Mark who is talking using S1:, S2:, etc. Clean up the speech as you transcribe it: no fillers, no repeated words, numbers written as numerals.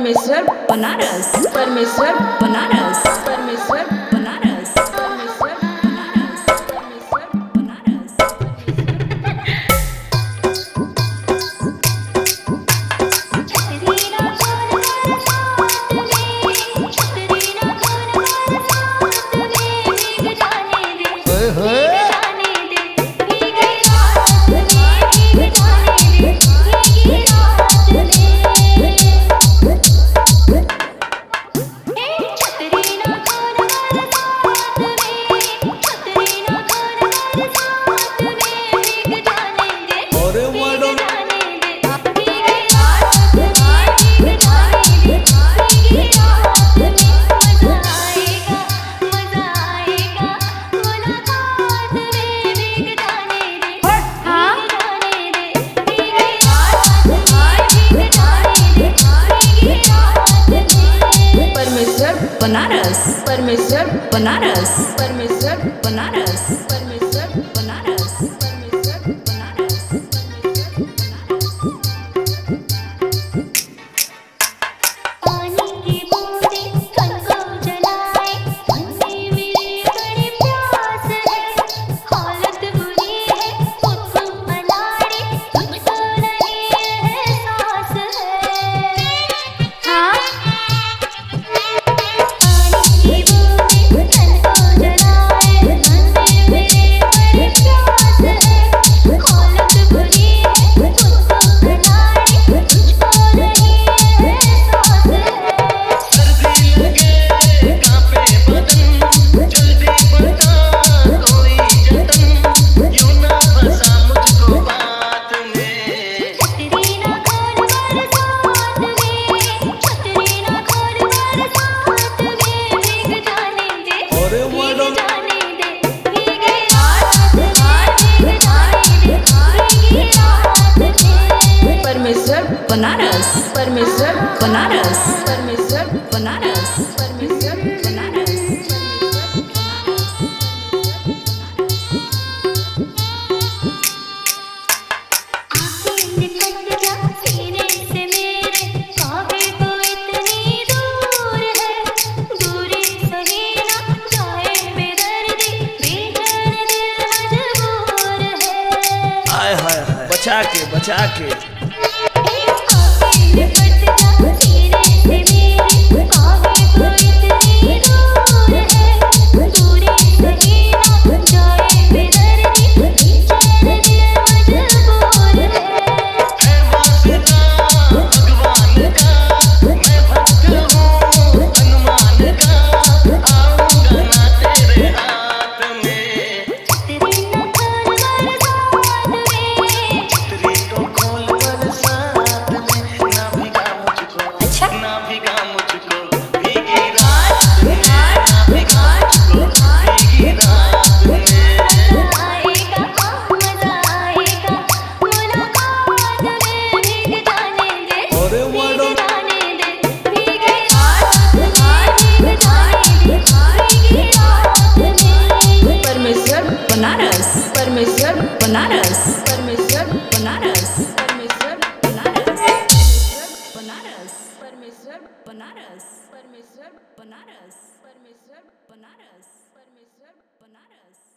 S1: परमेश्वर बनारस, परमेश्वर बनारस, परमेश्वर बनारस, परमेश्वर बनारस, परमेश्वर बनारस। बनारस, परमेश्वर बनारस, परमेश्वर बनारस, परमेश्वर बनारस, परमेश्वर बनारस,
S2: पानी की बूंदें तन को जलाए, मन में मेरे बड़ी प्यास है, हालत बुरी है, खुद को मनाने तुझको नहीं एहसास है। हाँ
S1: बनारस, परमेश्वर बनारस, परमेश्वर बनारस, परमेश्वर बनारस।
S2: आँखें निकट जा सीने से मेरे, काहे को इतनी दूर है, दूरी सही ना जाए बेदर्दी, बेचैन दिल मजबूर है।
S3: हाय हाय हाय, बचा के बनारस, परमेश्वर बनारस, परमेश्वर बनारस, परमेश्वर बनारस, बनारस, परमेश्वर बनारस, परमेश्वर बनारस, परमेश्वर बनारस, परमेश्वर बनारस।